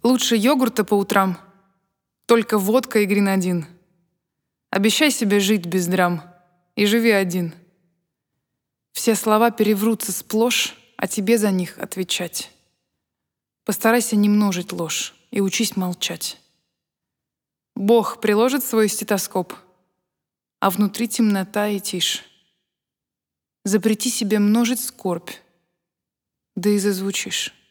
Лучше йогурта по утрам, только водка и гренадин. Обещай себе жить без драм и живи один. Все слова переврутся сплошь, а тебе за них отвечать. Постарайся не множить ложь и учись молчать. Бог приложит свой стетоскоп, а внутри темнота и тишь. Запрети себе множить скорбь, да и зазвучишь.